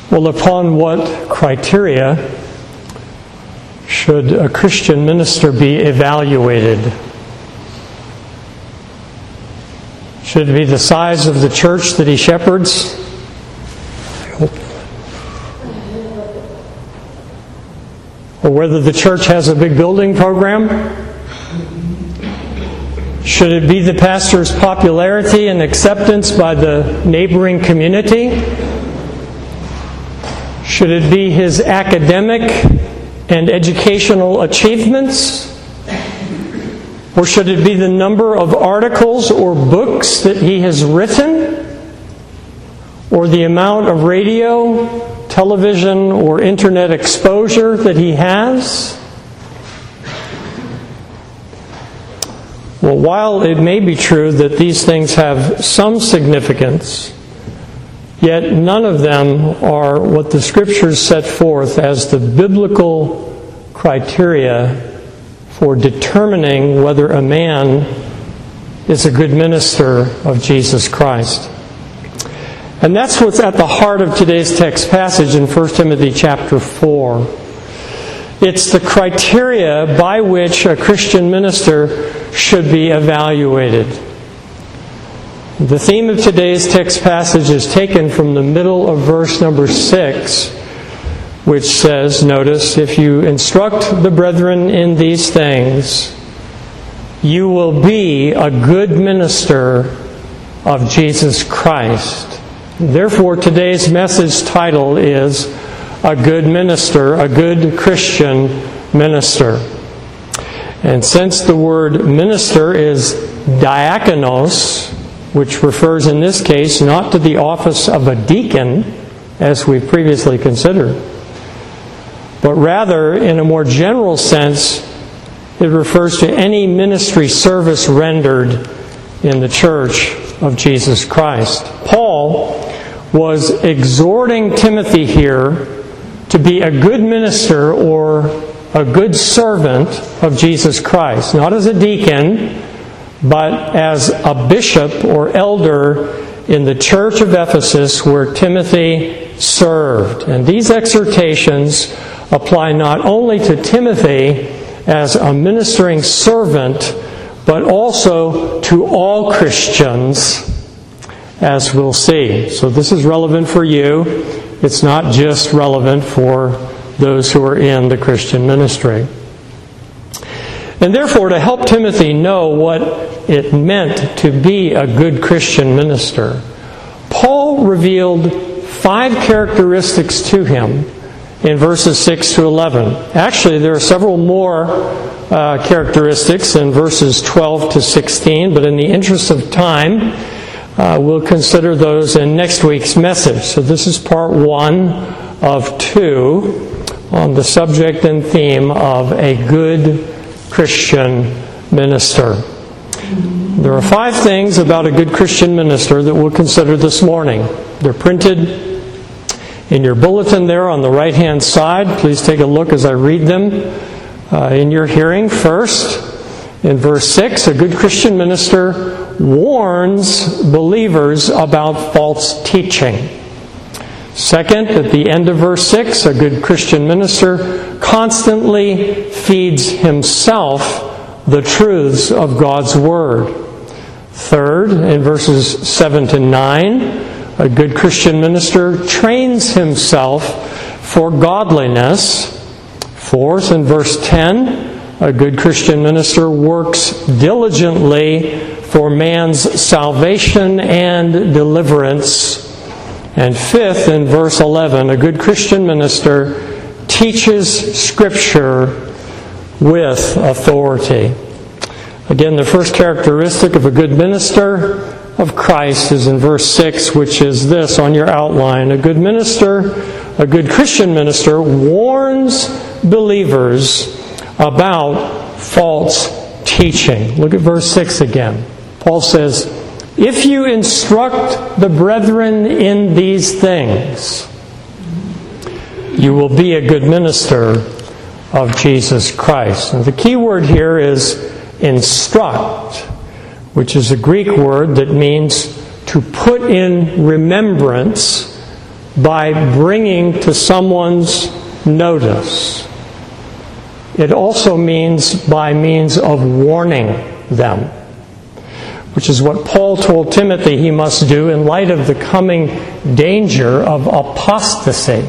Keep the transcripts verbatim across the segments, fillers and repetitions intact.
Well, upon what criteria should a Christian minister be evaluated? Should it be the size of the church that he shepherds? I hope not. Or whether the church has a big building program? Should it be the pastor's popularity and acceptance by the neighboring community? Should it be his academic and educational achievements? Or should it be the number of articles or books that he has written? Or the amount of radio, television, or internet exposure that he has? Well, while it may be true that these things have some significance, yet none of them are what the Scriptures set forth as the biblical criteria for determining whether a man is a good minister of Jesus Christ. And that's what's at the heart of today's text passage in First Timothy chapter four. It's the criteria by which a Christian minister should be evaluated. The theme of today's text passage is taken from the middle of verse number six, which says, notice, if you instruct the brethren in these things, you will be a good minister of Jesus Christ. Therefore, today's message title is A Good Minister, a Good Christian Minister. And since the word minister is diakonos, which refers in this case not to the office of a deacon, as we previously considered, but rather, in a more general sense, it refers to any ministry service rendered in the Church of Jesus Christ. Paul was exhorting Timothy here to be a good minister or a good servant of Jesus Christ, not as a deacon, but as a bishop or elder in the church of Ephesus where Timothy served. And these exhortations apply not only to Timothy as a ministering servant, but also to all Christians, as we'll see. So this is relevant for you. It's not just relevant for those who are in the Christian ministry. And therefore, to help Timothy know what it meant to be a good Christian minister, Paul revealed five characteristics to him in verses six to eleven. Actually, there are several more uh, characteristics in verses twelve to sixteen, but in the interest of time, uh, we'll consider those in next week's message. So this is part one of two on the subject and theme of a good Christian minister. There are five things about a good Christian minister that we'll consider this morning. They're printed in your bulletin there on the right-hand side. Please take a look as I read them uh, in your hearing. First, in verse six, a good Christian minister warns believers about false teaching. Second, at the end of verse six, a good Christian minister constantly feeds himself the truths of God's Word. Third, in verses seven to nine, a good Christian minister trains himself for godliness. Fourth, in verse ten, a good Christian minister works diligently for man's salvation and deliverance. And fifth, in verse eleven, a good Christian minister teaches Scripture with authority. Again, the first characteristic of a good minister of Christ is in verse six, which is this on your outline. A good minister, a good Christian minister, warns believers about false teaching. Look at verse six again. Paul says, if you instruct the brethren in these things, you will be a good minister of Jesus Christ. And the key word here is instruct, which is a Greek word that means to put in remembrance by bringing to someone's notice. It also means by means of warning them, which is what Paul told Timothy he must do in light of the coming danger of apostasy.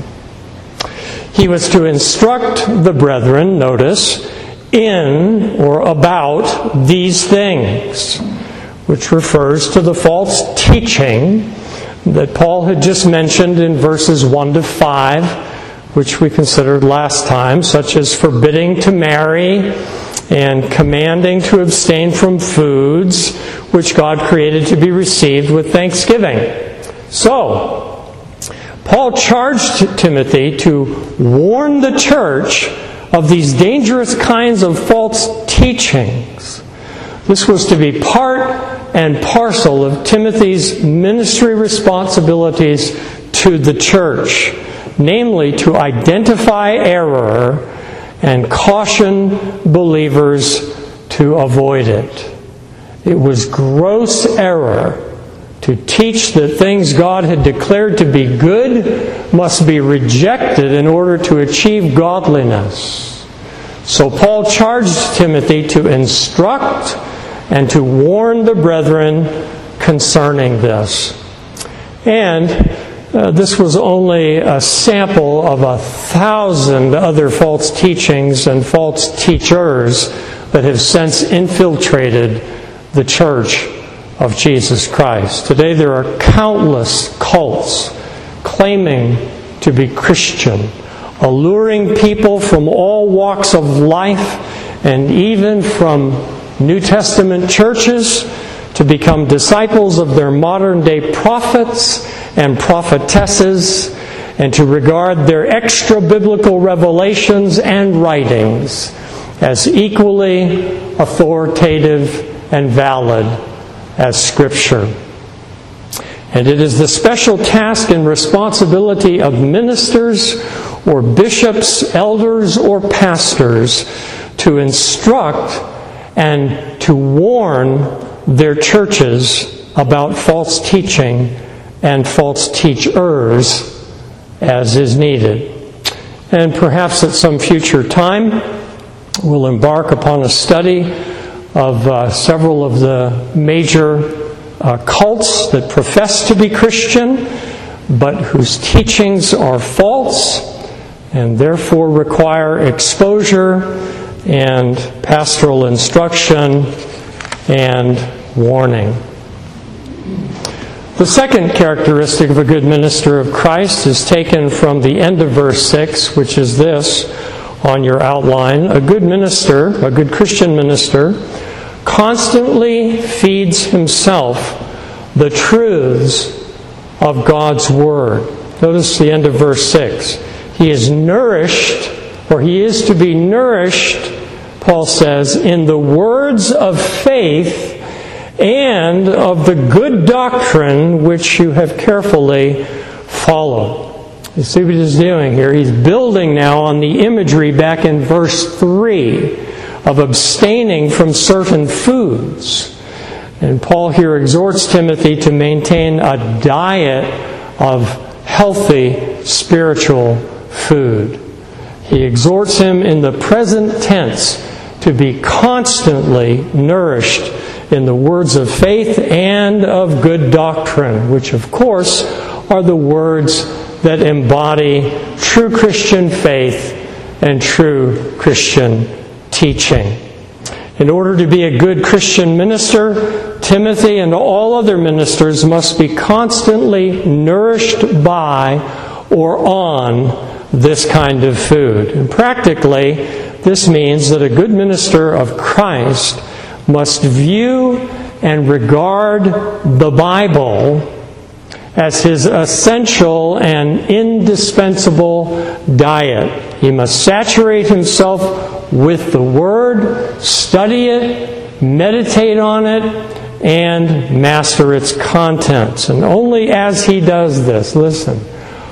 He was to instruct the brethren, notice, in or about these things, which refers to the false teaching that Paul had just mentioned in verses one to five, which we considered last time, such as forbidding to marry and commanding to abstain from foods which God created to be received with thanksgiving. So, Paul charged Timothy to warn the church of these dangerous kinds of false teachings. This was to be part and parcel of Timothy's ministry responsibilities to the church, namely to identify error and caution believers to avoid it. It was gross error to teach that things God had declared to be good must be rejected in order to achieve godliness. So Paul charged Timothy to instruct and to warn the brethren concerning this. And uh, this was only a sample of a thousand other false teachings and false teachers that have since infiltrated the church of Jesus Christ. Today there are countless cults claiming to be Christian, alluring people from all walks of life and even from New Testament churches to become disciples of their modern day prophets and prophetesses and to regard their extra-biblical revelations and writings as equally authoritative and valid as Scripture. And it is the special task and responsibility of ministers or bishops, elders, or pastors to instruct and to warn their churches about false teaching and false teachers as is needed. And perhaps at some future time, we'll embark upon a study of uh, several of the major uh, cults that profess to be Christian, but whose teachings are false and therefore require exposure and pastoral instruction and warning. The second characteristic of a good minister of Christ is taken from the end of verse six, which is this on your outline. A good minister, a good Christian minister, constantly feeds himself the truths of God's Word. Notice the end of verse six. He is nourished, or he is to be nourished, Paul says, in the words of faith and of the good doctrine which you have carefully followed. You see what he's doing here? He's building now on the imagery back in verse three of abstaining from certain foods. And Paul here exhorts Timothy to maintain a diet of healthy spiritual food. He exhorts him in the present tense to be constantly nourished in the words of faith and of good doctrine, which of course are the words that embody true Christian faith and true Christian teaching. In order to be a good Christian minister, Timothy and all other ministers must be constantly nourished by or on this kind of food. And practically, this means that a good minister of Christ must view and regard the Bible as his essential and indispensable diet. He must saturate himself with the Word, study it, meditate on it, and master its contents. And only as he does this, listen,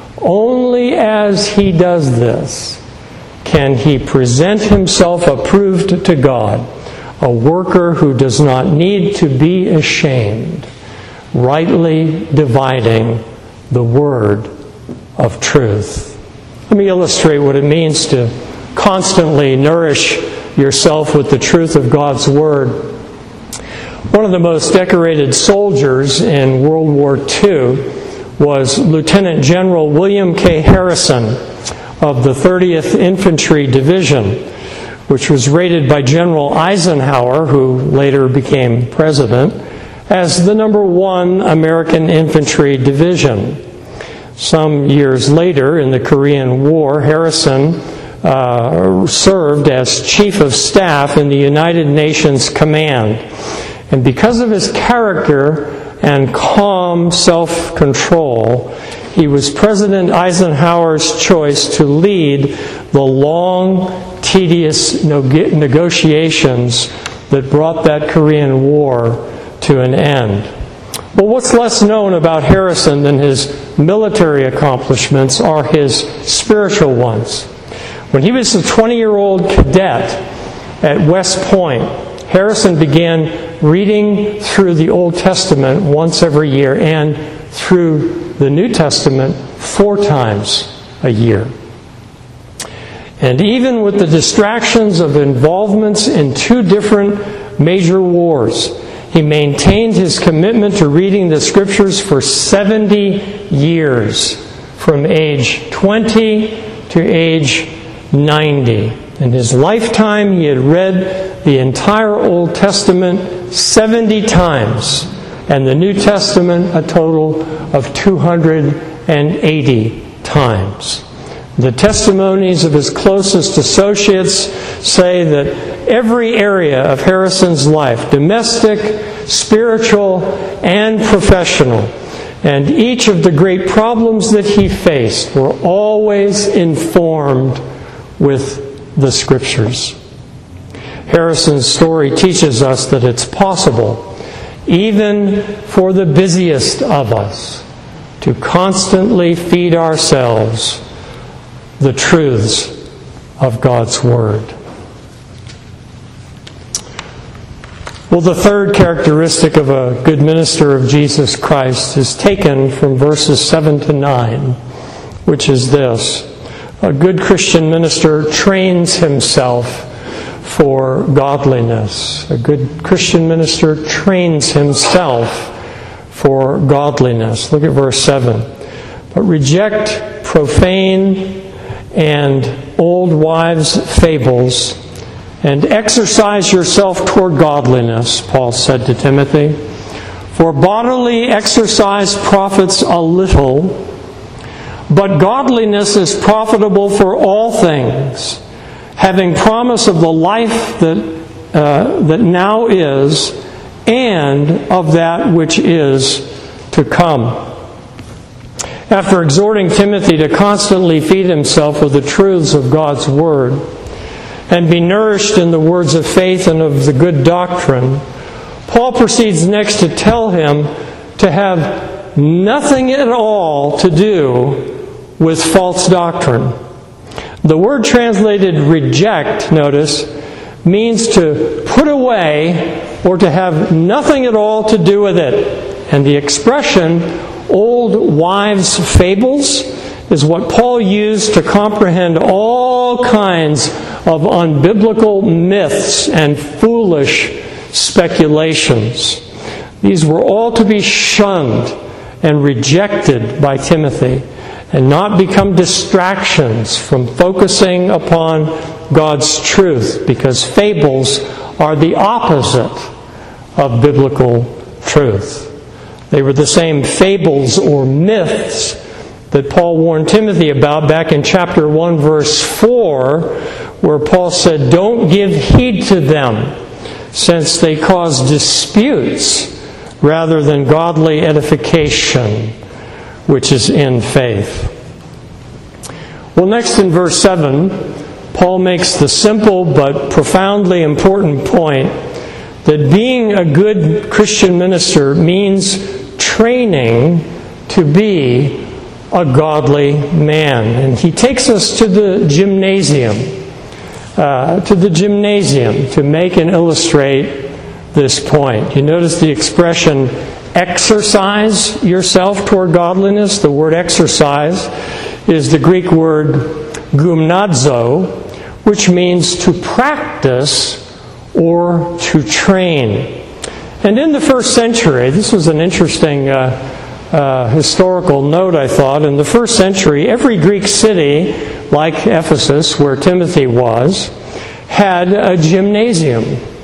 only as he does this can he present himself approved to God, a worker who does not need to be ashamed, rightly dividing the Word of truth. Let me illustrate what it means to constantly nourish yourself with the truth of God's Word. One of the most decorated soldiers in World War Two was Lieutenant General William K. Harrison of the thirtieth Infantry Division, which was rated by General Eisenhower, who later became president, as the number one American infantry division. Some years later, in the Korean War, Harrison uh, served as Chief of Staff in the United Nations Command. And because of his character and calm self-control, he was President Eisenhower's choice to lead the long, tedious negotiations that brought that Korean War to an end. But what's less known about Harrison than his military accomplishments are his spiritual ones. When he was a twenty-year-old cadet at West Point, Harrison began reading through the Old Testament once every year and through the New Testament four times a year. And even with the distractions of involvements in two different major wars, he maintained his commitment to reading the Scriptures for seventy years, from age twenty to age ninety. In his lifetime, he had read the entire Old Testament seventy times, and the New Testament a total of two hundred eighty times. The testimonies of his closest associates say that every area of Harrison's life, domestic, spiritual, and professional, and each of the great problems that he faced were always informed with the Scriptures. Harrison's story teaches us that it's possible, even for the busiest of us, to constantly feed ourselves the truths of God's Word. Well, the third characteristic of a good minister of Jesus Christ is taken from verses seven to nine, which is this: a good Christian minister trains himself for godliness. A good Christian minister trains himself for godliness. Look at verse seven. But reject profane and old wives' fables, and exercise yourself toward godliness, Paul said to Timothy. For bodily exercise profits a little, but godliness is profitable for all things, having promise of the life that uh, that now is, and of that which is to come. After exhorting Timothy to constantly feed himself with the truths of God's Word and be nourished in the words of faith and of the good doctrine, Paul proceeds next to tell him to have nothing at all to do with false doctrine. The word translated reject, notice, means to put away or to have nothing at all to do with it. And the expression old wives' fables is what Paul used to comprehend all kinds of unbiblical myths and foolish speculations. These were all to be shunned and rejected by Timothy, and not become distractions from focusing upon God's truth, because fables are the opposite of biblical truth. They were the same fables or myths that Paul warned Timothy about back in chapter one, verse four, where Paul said, "Don't give heed to them, since they cause disputes rather than godly edification, which is in faith." Well, next in verse seven, Paul makes the simple but profoundly important point that being a good Christian minister means training to be a godly man. And he takes us to the gymnasium, uh, to the gymnasium to make and illustrate this point. You notice the expression, exercise yourself toward godliness. The word exercise is the Greek word gymnazo, which means to practice or to train. And in the first century, this was an interesting uh, uh, historical note, I thought. In the first century, every Greek city, like Ephesus, where Timothy was, had a gymnasium.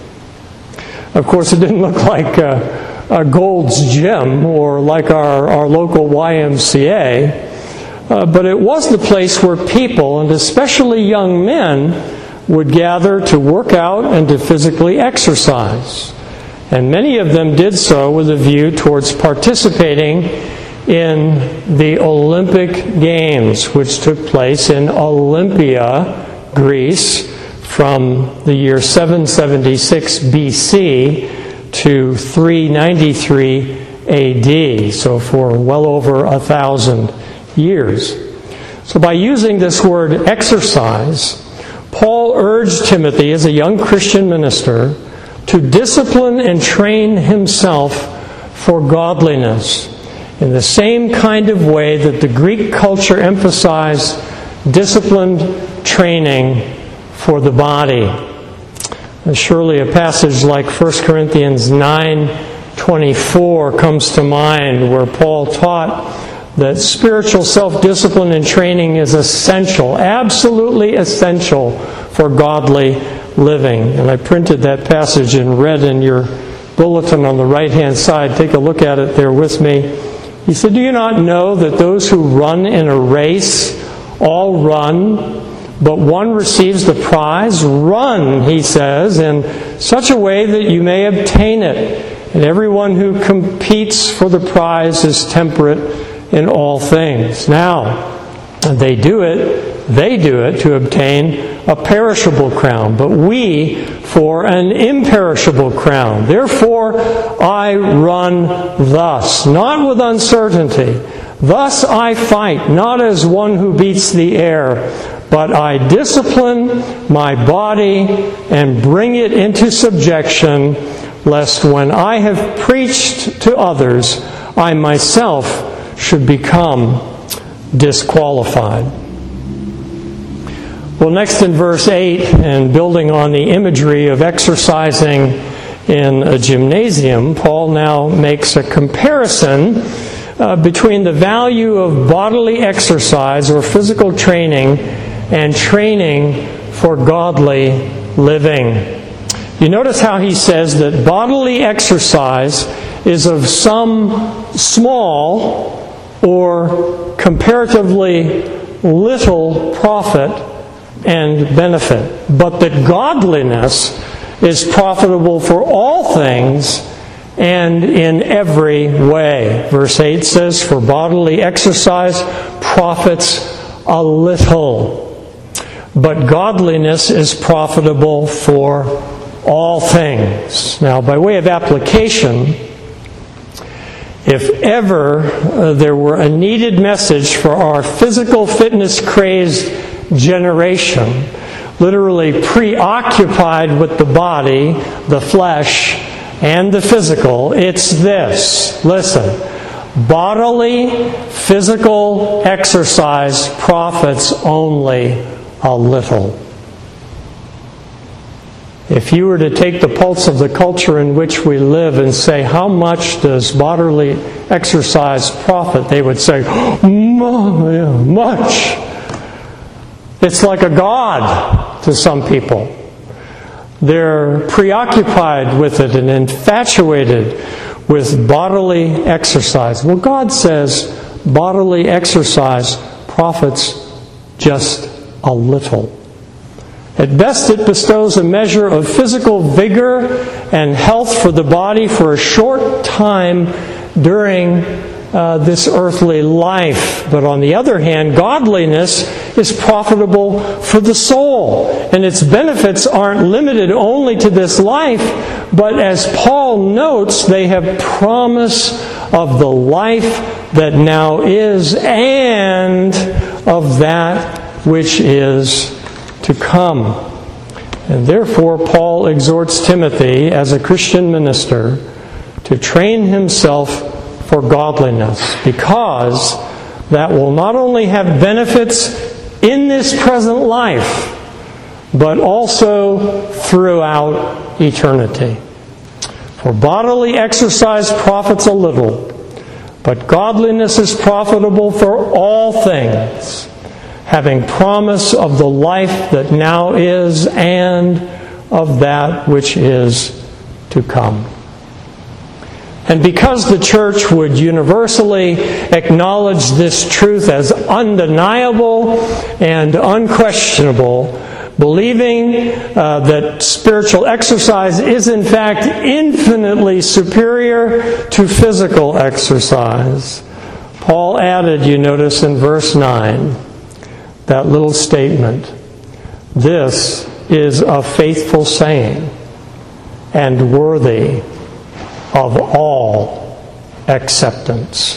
Of course, it didn't look like uh, a Gold's Gym or like our, our local Y M C A, uh, but it was the place where people, and especially young men, would gather to work out and to physically exercise. And many of them did so with a view towards participating in the Olympic Games, which took place in Olympia, Greece, from the year seven seventy-six B C to three ninety-three A D, so for well over a thousand years. So by using this word exercise, Paul urged Timothy, as a young Christian minister, to discipline and train himself for godliness in the same kind of way that the Greek culture emphasized disciplined training for the body. And surely a passage like First Corinthians nine twenty-four comes to mind, where Paul taught that spiritual self-discipline and training is essential, absolutely essential for godly living. And I printed that passage in red in your bulletin on the right-hand side. Take a look at it there with me. He said, "Do you not know that those who run in a race all run, but one receives the prize? Run," he says, "in such a way that you may obtain it. And everyone who competes for the prize is temperate in all things." Now, they do it, they do it to obtain a perishable crown, but we for an imperishable crown. Therefore I run thus, not with uncertainty. Thus I fight, not as one who beats the air, but I discipline my body and bring it into subjection, lest when I have preached to others, I myself should become disqualified. Well, next in verse eight, and building on the imagery of exercising in a gymnasium, Paul now makes a comparison uh, between the value of bodily exercise or physical training and training for godly living. You notice how he says that bodily exercise is of some small or comparatively little profit and benefit, but that godliness is profitable for all things and in every way. Verse eight says, "For bodily exercise profits a little, but godliness is profitable for all things." Now, by way of application, if ever uh, there were a needed message for our physical fitness-crazed generation, literally preoccupied with the body, the flesh, and the physical, it's this. Listen, bodily physical exercise profits only a little. If you were to take the pulse of the culture in which we live and say, how much does bodily exercise profit? They would say, much. It's like a god to some people. They're preoccupied with it and infatuated with bodily exercise. Well, God says bodily exercise profits just a little. At best, it bestows a measure of physical vigor and health for the body for a short time during uh, this earthly life. But on the other hand, godliness is profitable for the soul. And its benefits aren't limited only to this life, but as Paul notes, they have promise of the life that now is and of that which is to come. And therefore, Paul exhorts Timothy, as a Christian minister, to train himself for godliness, because that will not only have benefits in this present life, but also throughout eternity. For bodily exercise profits a little, but godliness is profitable for all things, having promise of the life that now is and of that which is to come. And because the church would universally acknowledge this truth as undeniable and unquestionable, believing uh, that spiritual exercise is in fact infinitely superior to physical exercise, Paul added, you notice in verse nine, that little statement, "This is a faithful saying and worthy of all acceptance."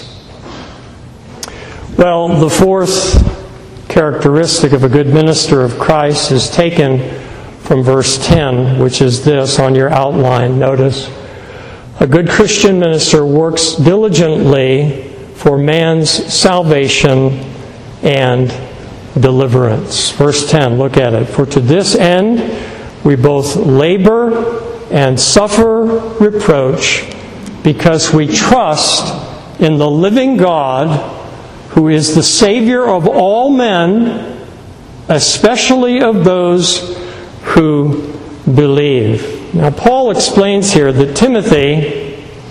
Well, the fourth characteristic of a good minister of Christ is taken from verse ten, which is this on your outline. Notice, a good Christian minister works diligently for man's salvation and deliverance. Verse ten, look at it. "For to this end we both labor and suffer reproach, because we trust in the living God, who is the Savior of all men, especially of those who believe." Now, Paul explains here that Timothy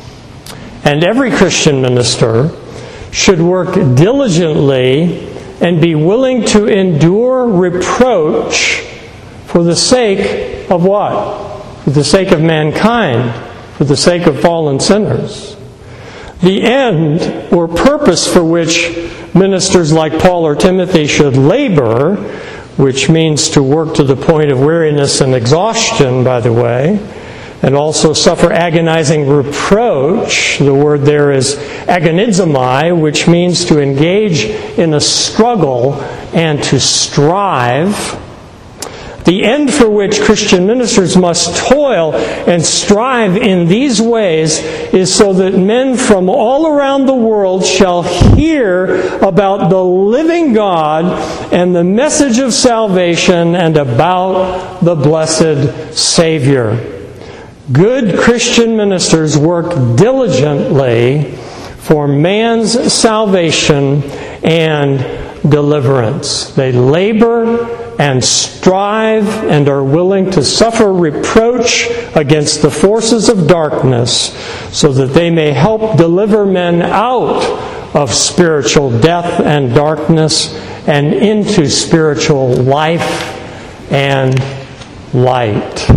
and every Christian minister should work diligently and be willing to endure reproach for the sake of what? For the sake of mankind, for the sake of fallen sinners. The end or purpose for which ministers like Paul or Timothy should labor, which means to work to the point of weariness and exhaustion, by the way, and also suffer agonizing reproach. The word there is agonizomai, which means to engage in a struggle and to strive. The end for which Christian ministers must toil and strive in these ways is so that men from all around the world shall hear about the living God and the message of salvation and about the blessed Savior. Good Christian ministers work diligently for man's salvation and deliverance. They labor and strive and are willing to suffer reproach against the forces of darkness so that they may help deliver men out of spiritual death and darkness and into spiritual life and light.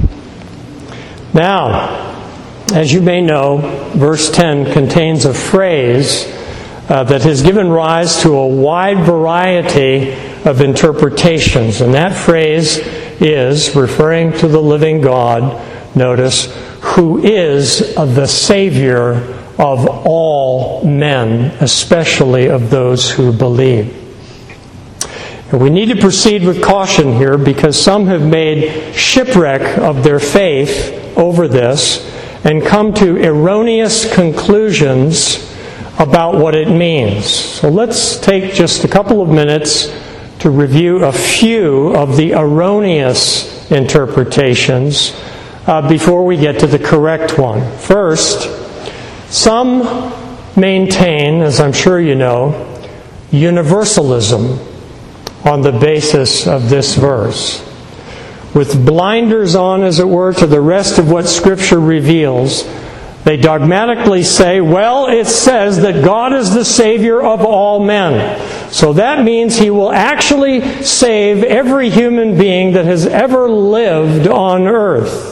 Now, as you may know, verse ten contains a phrase uh, that has given rise to a wide variety of interpretations. And that phrase is referring to the living God, notice, who is the Savior of all men, especially of those who believe. And we need to proceed with caution here because some have made shipwreck of their faith over this and come to erroneous conclusions about what it means. So let's take just a couple of minutes to review a few of the erroneous interpretations uh, before we get to the correct one. First, some maintain, as I'm sure you know, universalism on the basis of this verse. With blinders on, as it were, to the rest of what Scripture reveals, they dogmatically say, well, it says that God is the Savior of all men. So that means He will actually save every human being that has ever lived on earth.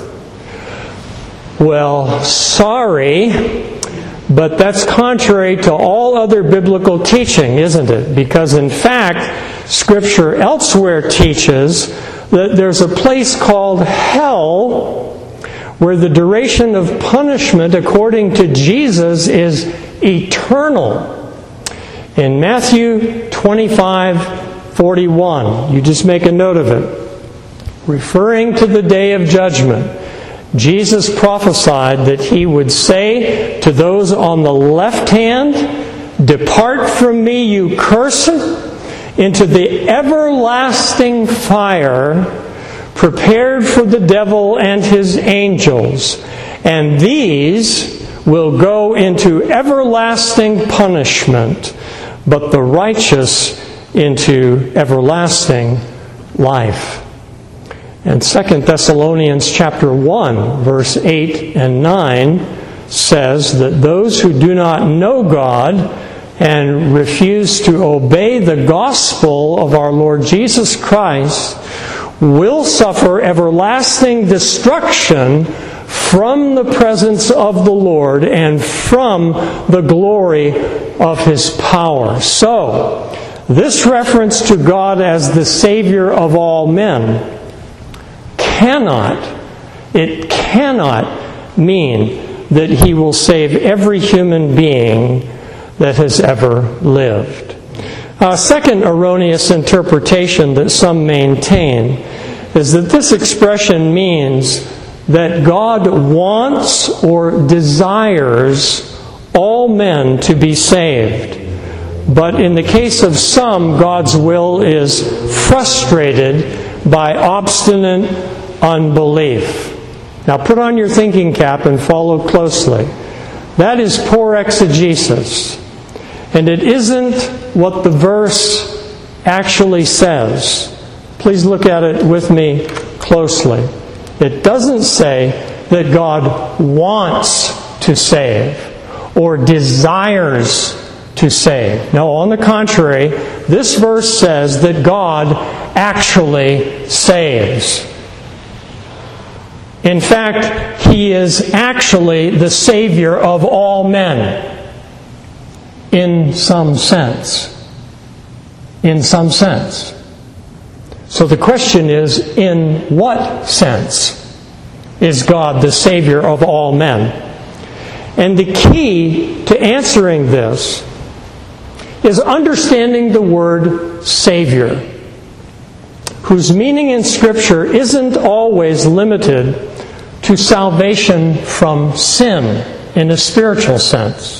Well, sorry, but that's contrary to all other biblical teaching, isn't it? Because in fact, Scripture elsewhere teaches that there's a place called hell where the duration of punishment, according to Jesus, is eternal. In Matthew twenty-five forty-one, you just make a note of it. Referring to the day of judgment, Jesus prophesied that He would say to those on the left hand, "Depart from me, you cursed, into the everlasting fire prepared for the devil and his angels, and these will go into everlasting punishment, but the righteous into everlasting life." And Second Thessalonians chapter one, verse eight and nine says that those who do not know God and refuse to obey the gospel of our Lord Jesus Christ will suffer everlasting destruction from the presence of the Lord and from the glory of His power. So, this reference to God as the Savior of all men cannot, it cannot mean that He will save every human being that has ever lived. A second erroneous interpretation that some maintain is that this expression means that God wants or desires all men to be saved. But in the case of some, God's will is frustrated by obstinate unbelief. Now put on your thinking cap and follow closely. That is poor exegesis. And it isn't what the verse actually says. Please look at it with me closely. It doesn't say that God wants to save or desires to save. No, on the contrary, this verse says that God actually saves. In fact, He is actually the Savior of all men. In some sense. In some sense. So the question is, in what sense is God the Savior of all men? And the key to answering this is understanding the word Savior, whose meaning in Scripture isn't always limited to salvation from sin in a spiritual sense.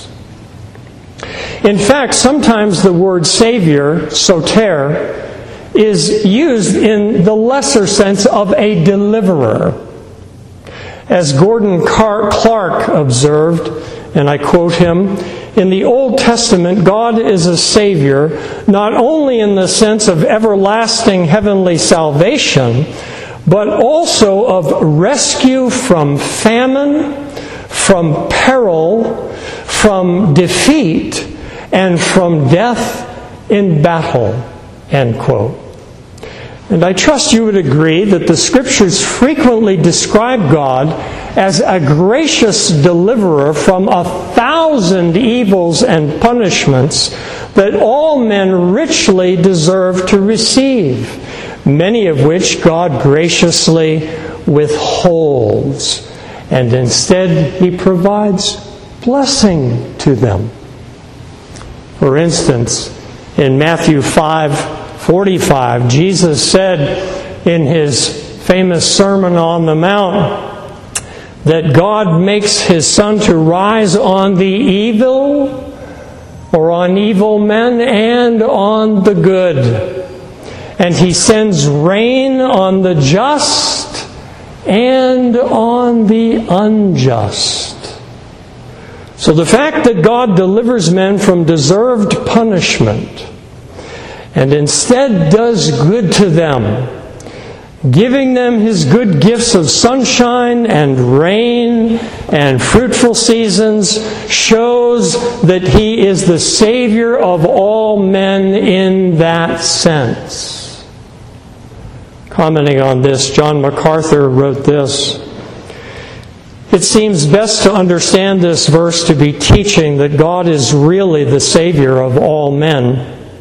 In fact, sometimes the word Savior, soter, is used in the lesser sense of a deliverer. As Gordon Clark observed, and I quote him, "In the Old Testament, God is a Savior, not only in the sense of everlasting heavenly salvation, but also of rescue from famine, from peril, from defeat, and from death in battle." End quote. And I trust you would agree that the Scriptures frequently describe God as a gracious deliverer from a thousand evils and punishments that all men richly deserve to receive, many of which God graciously withholds, and instead He provides blessing to them. For instance, in Matthew five forty-five, Jesus said in His famous Sermon on the Mount that God makes His sun to rise on the evil, or on evil men, and on the good. And He sends rain on the just and on the unjust. So the fact that God delivers men from deserved punishment and instead does good to them, giving them His good gifts of sunshine and rain and fruitful seasons, shows that He is the Savior of all men in that sense. Commenting on this, John MacArthur wrote this: "It seems best to understand this verse to be teaching that God is really the Savior of all men,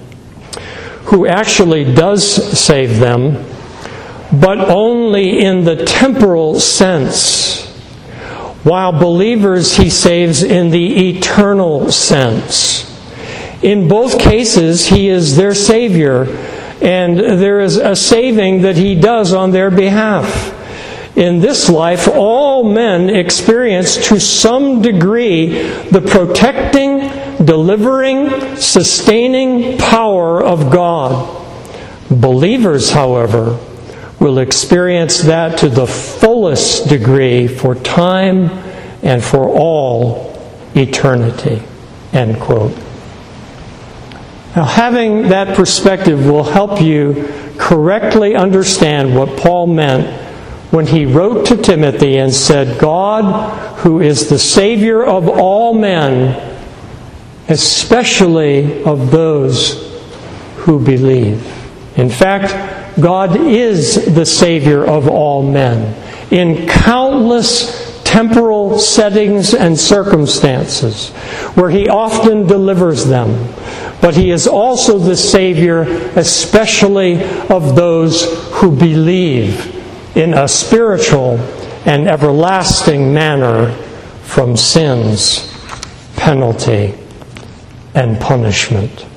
who actually does save them, but only in the temporal sense, while believers He saves in the eternal sense. In both cases, He is their Savior, and there is a saving that He does on their behalf. In this life, all men experience to some degree the protecting, delivering, sustaining power of God. Believers, however, will experience that to the fullest degree for time and for all eternity. End quote. Now, having that perspective will help you correctly understand what Paul meant when he wrote to Timothy and said, God, who is the Savior of all men, especially of those who believe. In fact, God is the Savior of all men in countless temporal settings and circumstances where He often delivers them. But He is also the Savior, especially of those who believe in a spiritual and everlasting manner from sin's penalty and punishment.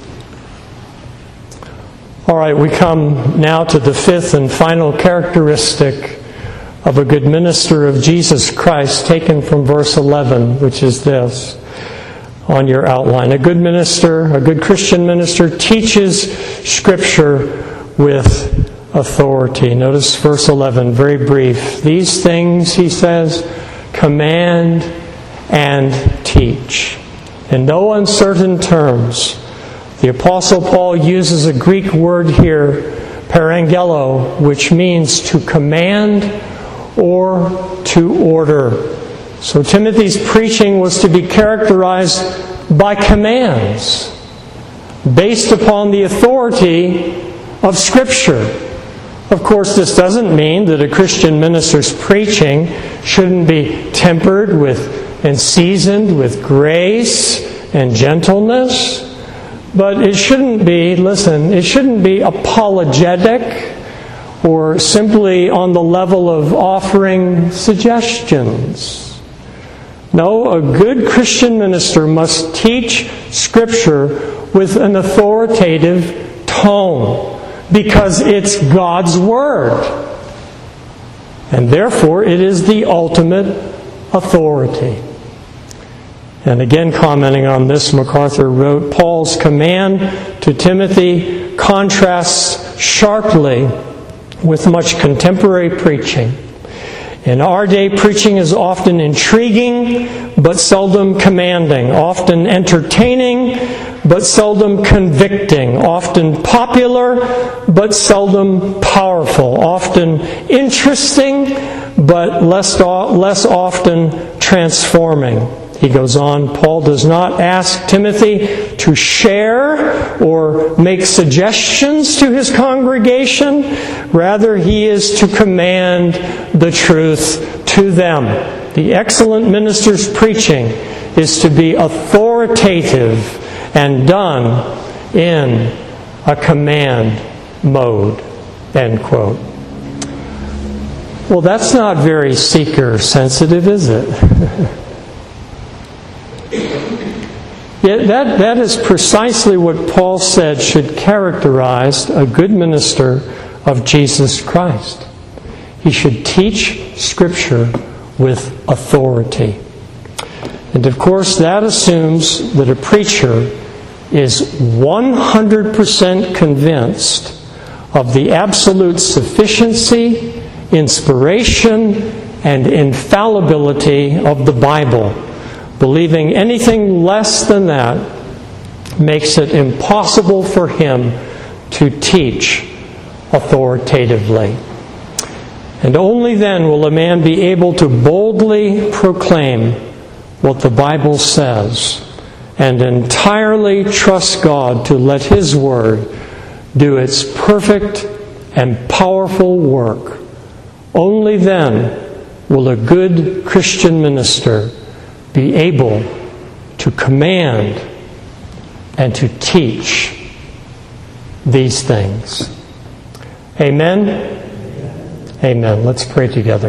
All right, we come now to the fifth and final characteristic of a good minister of Jesus Christ, taken from verse eleven, which is this on your outline. A good minister, a good Christian minister, teaches Scripture with authority. Notice verse eleven, very brief. These things, he says, command and teach. In no uncertain terms, the Apostle Paul uses a Greek word here, parangelo, which means to command or to order. So Timothy's preaching was to be characterized by commands based upon the authority of Scripture. Of course, this doesn't mean that a Christian minister's preaching shouldn't be tempered with and seasoned with grace and gentleness. But it shouldn't be, listen, it shouldn't be apologetic or simply on the level of offering suggestions. No, a good Christian minister must teach Scripture with an authoritative tone because it's God's Word. And therefore, it is the ultimate authority. And again, commenting on this, MacArthur wrote, Paul's command to Timothy contrasts sharply with much contemporary preaching. In our day, preaching is often intriguing, but seldom commanding, often entertaining, but seldom convicting, often popular, but seldom powerful, often interesting, but less, less often transforming. He goes on, Paul does not ask Timothy to share or make suggestions to his congregation. Rather, he is to command the truth to them. The excellent minister's preaching is to be authoritative and done in a command mode. End quote. Well, that's not very seeker-sensitive, is it? Yet that, that is precisely what Paul said should characterize a good minister of Jesus Christ. He should teach Scripture with authority. And of course, that assumes that a preacher is one hundred percent convinced of the absolute sufficiency, inspiration, and infallibility of the Bible. Believing anything less than that makes it impossible for him to teach authoritatively. And only then will a man be able to boldly proclaim what the Bible says and entirely trust God to let His Word do its perfect and powerful work. Only then will a good Christian minister be able to command and to teach these things. Amen? Amen. Let's pray together.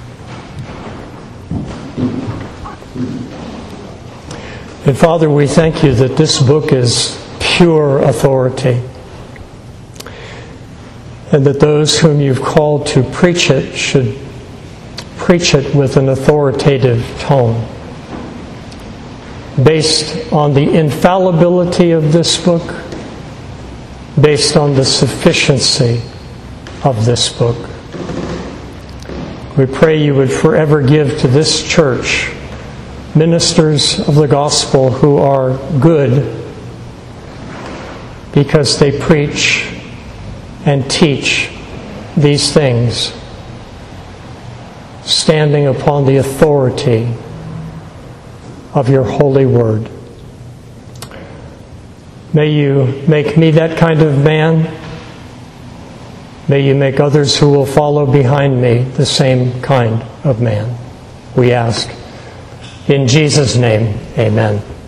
And Father, we thank You that this book is pure authority, and that those whom You've called to preach it should preach it with an authoritative tone. based on the infallibility of this book, based on the sufficiency of this book. We pray you would forever give to this church ministers of the gospel who are good because they preach and teach these things, standing upon the authority of your holy word. May you make me that kind of man. May you make others who will follow behind me the same kind of man. We ask. In Jesus' name, amen.